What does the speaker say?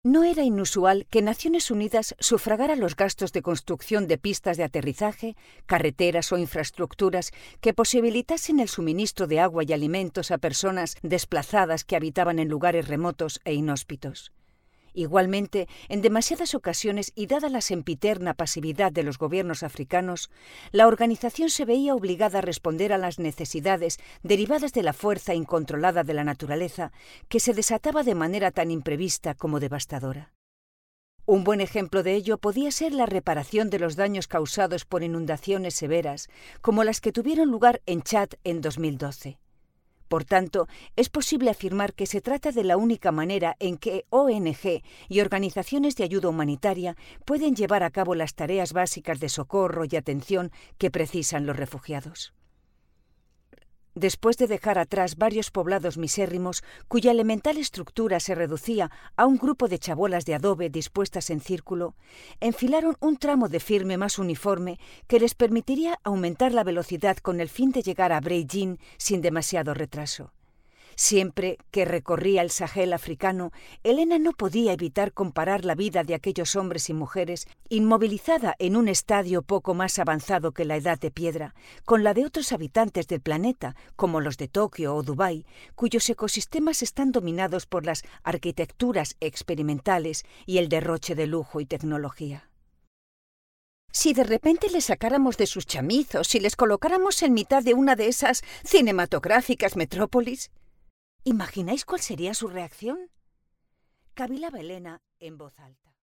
No era inusual que Naciones Unidas sufragara los gastos de construcción de pistas de aterrizaje, carreteras o infraestructuras que posibilitasen el suministro de agua y alimentos a personas desplazadas que habitaban en lugares remotos e inhóspitos. Igualmente, en demasiadas ocasiones y dada la sempiterna pasividad de los gobiernos africanos, la organización se veía obligada a responder a las necesidades derivadas de la fuerza incontrolada de la naturaleza que se desataba de manera tan imprevista como devastadora. Un buen ejemplo de ello podía ser la reparación de los daños causados por inundaciones severas, como las que tuvieron lugar en Chad en 2012. Por tanto, es posible afirmar que se trata de la única manera en que ONG y organizaciones de ayuda humanitaria pueden llevar a cabo las tareas básicas de socorro y atención que precisan los refugiados. Después de dejar atrás varios poblados misérrimos, cuya elemental estructura se reducía a un grupo de chabolas de adobe dispuestas en círculo, enfilaron un tramo de firme más uniforme que les permitiría aumentar la velocidad con el fin de llegar a Breijin sin demasiado retraso. Siempre que recorría el Sahel africano, Elena no podía evitar comparar la vida de aquellos hombres y mujeres, inmovilizada en un estadio poco más avanzado que la edad de piedra, con la de otros habitantes del planeta, como los de Tokio o Dubái, cuyos ecosistemas están dominados por las arquitecturas experimentales y el derroche de lujo y tecnología. Si de repente les sacáramos de sus chamizos y les colocáramos en mitad de una de esas cinematográficas metrópolis, ¿imagináis cuál sería su reacción? Cavilaba Elena en voz alta.